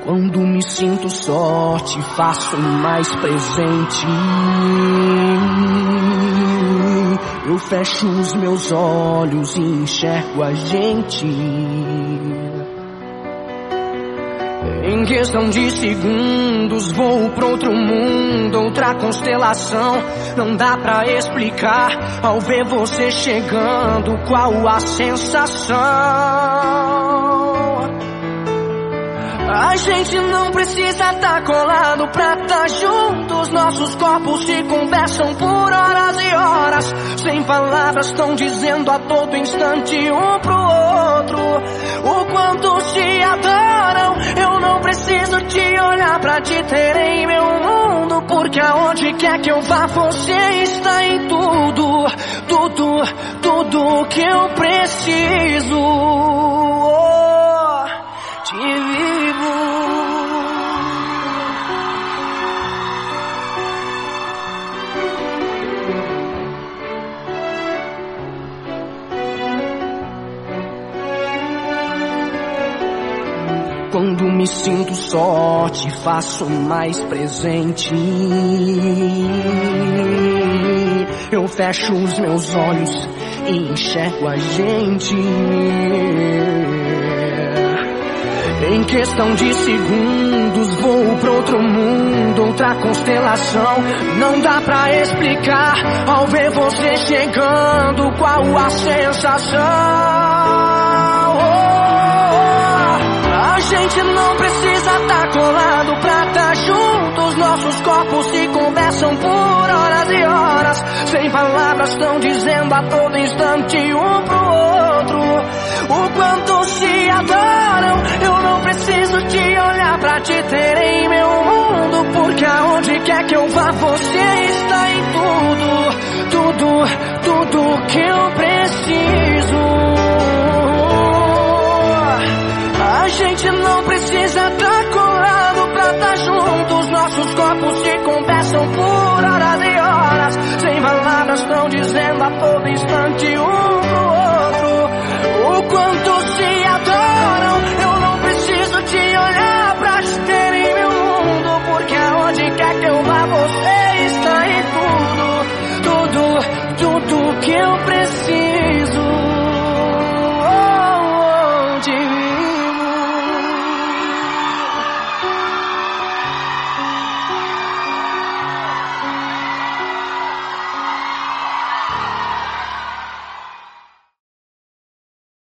Quando me sinto só, te faço mais presente. Eu fecho os meus olhos e enxergo a gente. Em questão de segundos vou pra outro mundo, outra constelação. Não dá pra explicar ao ver você chegando qual a sensação. A gente não precisa tá colado pra tá juntos. Nossos corpos se conversam por horas e horas. Sem palavras tão dizendo a todo instante um pro outro o quanto se adoram. Eu não preciso te olhar pra te ter em meu mundo, porque aonde quer que eu vá você está em tudo. Tudo, tudo que eu preciso. Te vivo. Quando me sinto só, te faço mais presente. Eu fecho os meus olhos e enxergo a gente. Em questão de segundos vou pra outro mundo, outra constelação. Não dá pra explicar ao ver você chegando qual a sensação. A gente não precisa tá colado pra tá juntos. Nossos corpos se conversam por horas e horas. Sem palavras tão dizendo a todo instante um pro outro o quanto se adoram. Eu não preciso te olhar pra te ter em meu mundo, porque aonde quer que eu vá você está em tudo. Tudo, tudo que eu preciso. A gente não precisa tá colado pra tá juntos. Nossos corpos se conversam por horas e horas. Sem palavras tão dizendo a todo instante um